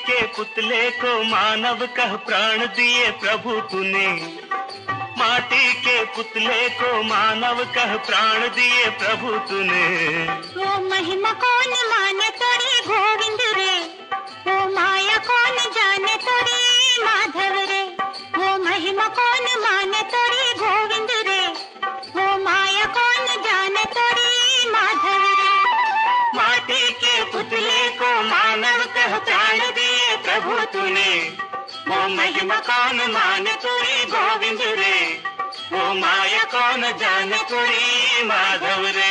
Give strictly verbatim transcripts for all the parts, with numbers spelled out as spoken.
के पुतले को मानव कह प्राण दिए प्रभु तूने। माटी के पुतले को मानव कह प्राण दिए प्रभु तूने। वो महिमा कौन माने तोरी गोविंद रे, वो माया कौन जाने तोरी माधव रे। वो महिमा कौन माने तोरी गोविंद रे, वो माया कौन जाने तोरी माधव रे। माटी के पुतले को मानव कह प्राण दिए प्रभु तूने। वो महिमा कौन माने तोरी गोविंद रे, वो माया कौन जाने तोरी माधव रे।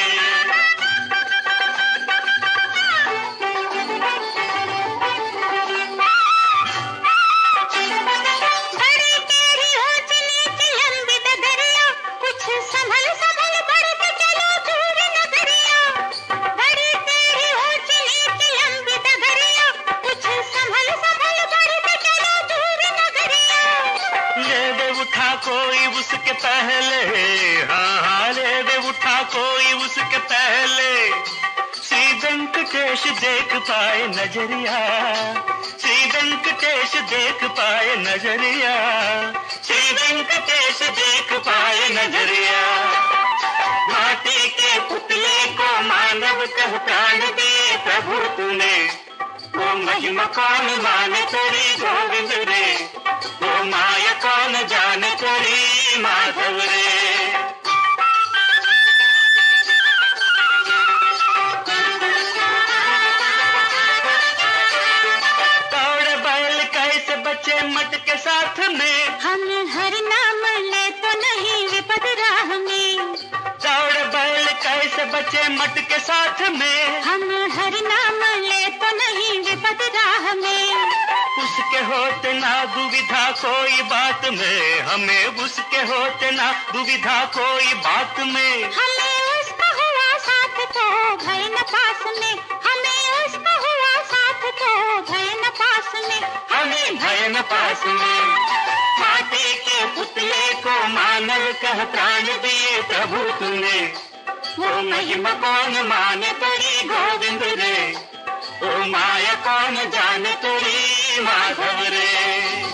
कोई उसके पहले, हाँ हाँ ले दे उठा कोई उसके पहले। श्री वेंकटेश देख पाए नजरिया, श्री वेंकटेश देख पाए नजरिया, श्री वेंकटेश देख पाए नजरिया। माटी के पुतले को मानव कह प्राण दिए प्रभु तूने। वो महिमा कौन माने तेरी गोविंद रे, वो माया कौन जाने तेरी माधव रे। दौड़ बैल कैसे बचे मट के साथ में, हम हर नाम ले तो नहीं विपद राह में। दौड़ बैल कैसे बचे मट के साथ में, हम हर नाम ले तो नहीं विपद राह में। उसके होते ना दुविधा कोई बात में, हमें उसके होते ना दुविधा कोई बात में। हमें उसका हुआ साथ तो भय न पास में, हमें उसका हुआ साथ तो भय न पास में, हमें भय न पास में। माटी के पुतले को मानव कह प्राण दिए प्रभु तूने। वो महिमा कौन माने तेरी गोविंद रे, ओ माया कौन जाने तेरी माधव रे।